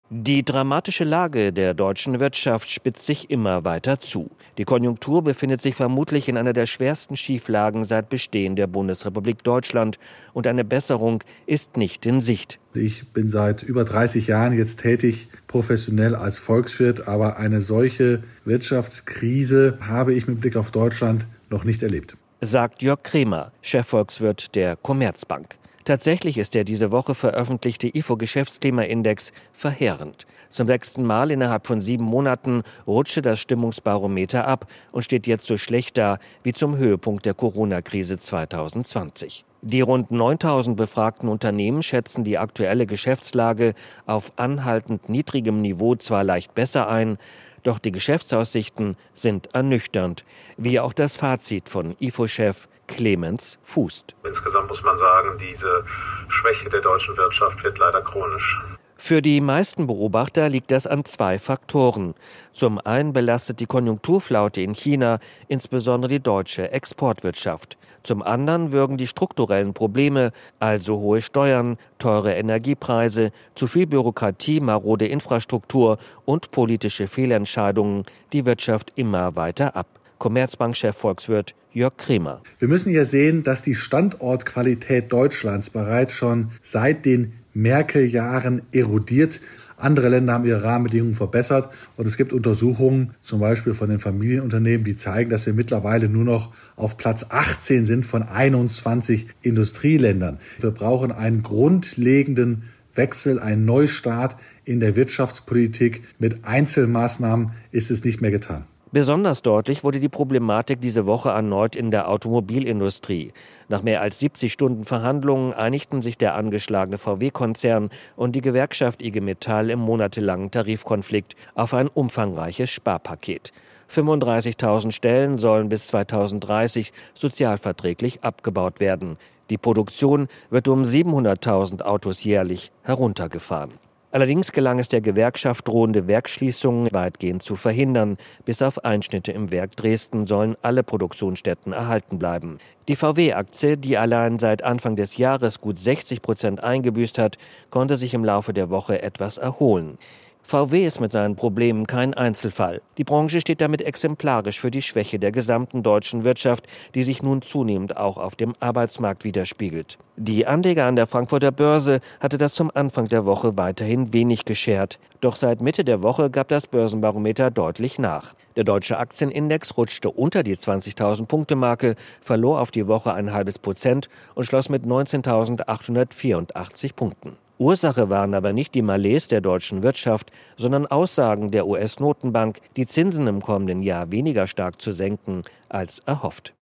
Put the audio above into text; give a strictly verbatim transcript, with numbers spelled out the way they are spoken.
Die dramatische Lage der deutschen Wirtschaft spitzt sich immer weiter zu. Die Konjunktur befindet sich vermutlich in einer der schwersten Schieflagen seit Bestehen der Bundesrepublik Deutschland und eine Besserung ist nicht in Sicht. Ich bin seit über dreißig Jahren jetzt tätig, professionell als Volkswirt, aber eine solche Wirtschaftskrise habe ich mit Blick auf Deutschland noch nicht erlebt, sagt Jörg Kremer, Chefvolkswirt der Commerzbank. Tatsächlich ist der diese Woche veröffentlichte I F O-Geschäftsklimaindex verheerend. Zum sechsten Mal innerhalb von sieben Monaten rutschte das Stimmungsbarometer ab und steht jetzt so schlecht da wie zum Höhepunkt der Corona-Krise zwanzig zwanzig. Die rund neuntausend befragten Unternehmen schätzen die aktuelle Geschäftslage auf anhaltend niedrigem Niveau zwar leicht besser ein, doch die Geschäftsaussichten sind ernüchternd, wie auch das Fazit von I F O-Chef Clemens Fußt. Insgesamt muss man sagen, diese Schwäche der deutschen Wirtschaft wird leider chronisch. Für die meisten Beobachter liegt das an zwei Faktoren. Zum einen belastet die Konjunkturflaute in China insbesondere die deutsche Exportwirtschaft. Zum anderen würgen die strukturellen Probleme, also hohe Steuern, teure Energiepreise, zu viel Bürokratie, marode Infrastruktur und politische Fehlentscheidungen die Wirtschaft immer weiter ab. Commerzbank-Chef Volkswirt Jörg Kremer. Wir müssen ja sehen, dass die Standortqualität Deutschlands bereits schon seit den Merkel-Jahren erodiert. Andere Länder haben ihre Rahmenbedingungen verbessert und es gibt Untersuchungen, zum Beispiel von den Familienunternehmen, die zeigen, dass wir mittlerweile nur noch auf Platz achtzehn sind von einundzwanzig Industrieländern. Wir brauchen einen grundlegenden Wechsel, einen Neustart in der Wirtschaftspolitik. Mit Einzelmaßnahmen ist es nicht mehr getan. Besonders deutlich wurde die Problematik diese Woche erneut in der Automobilindustrie. Nach mehr als siebzig Stunden Verhandlungen einigten sich der angeschlagene V W-Konzern und die Gewerkschaft I G Metall im monatelangen Tarifkonflikt auf ein umfangreiches Sparpaket. fünfunddreißigtausend Stellen sollen bis zweitausenddreißig sozialverträglich abgebaut werden. Die Produktion wird um siebenhunderttausend Autos jährlich heruntergefahren. Allerdings gelang es der Gewerkschaft, drohende Werksschließungen weitgehend zu verhindern. Bis auf Einschnitte im Werk Dresden sollen alle Produktionsstätten erhalten bleiben. Die V W-Aktie, die allein seit Anfang des Jahres gut sechzig Prozent eingebüßt hat, konnte sich im Laufe der Woche etwas erholen. V W ist mit seinen Problemen kein Einzelfall. Die Branche steht damit exemplarisch für die Schwäche der gesamten deutschen Wirtschaft, die sich nun zunehmend auch auf dem Arbeitsmarkt widerspiegelt. Die Anleger an der Frankfurter Börse hatte das zum Anfang der Woche weiterhin wenig geschert. Doch seit Mitte der Woche gab das Börsenbarometer deutlich nach. Der deutsche Aktienindex rutschte unter die zwanzigtausend-Punkte-Marke, verlor auf die Woche ein halbes Prozent und schloss mit neunzehntausendachthundertvierundachtzig Punkten. Ursache waren aber nicht die Malaise der deutschen Wirtschaft, sondern Aussagen der U S-Notenbank, die Zinsen im kommenden Jahr weniger stark zu senken als erhofft.